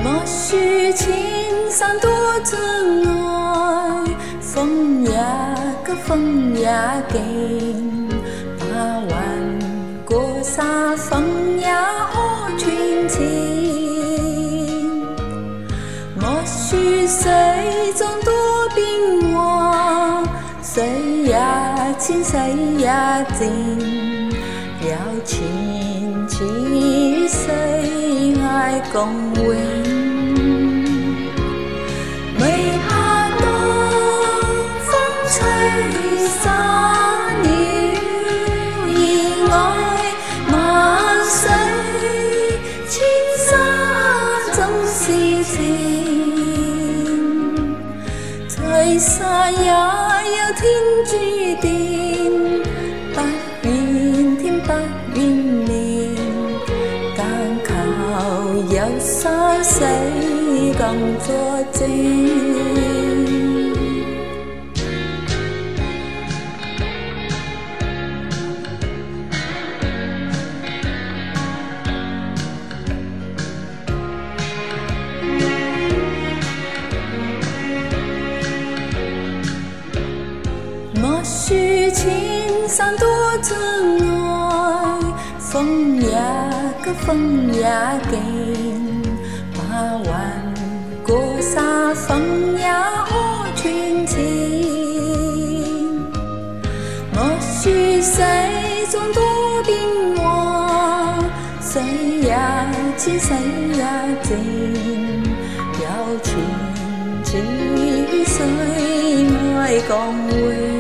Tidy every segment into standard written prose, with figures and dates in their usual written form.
莫说千山多障碍，风也急，风也劲，把玩过沙，风也可穿前。莫说水中多变化，水也浅，水也静，要千尺水爱共永。梅下冬，风吹沙了意外，万水千山总是情，聚沙也有天注定，不怨天不怨命，但求有生死共作證。莫說千山多障礙，風也急，風也勁，把玩過沙，風也可穿前。莫說水中多變化，水也淺，水也靜，有千尺水愛共永。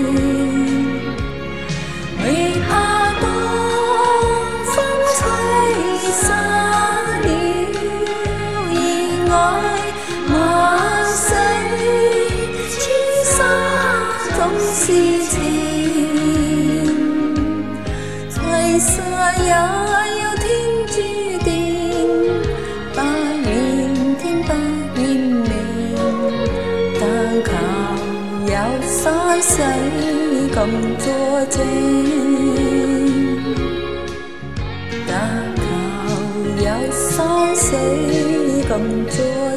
梅下冬，風吹沙了意外，萬水千山總是情，聚沙也有天注定，不怨天不怨命，但求有山水共作證，但求有山水共作證。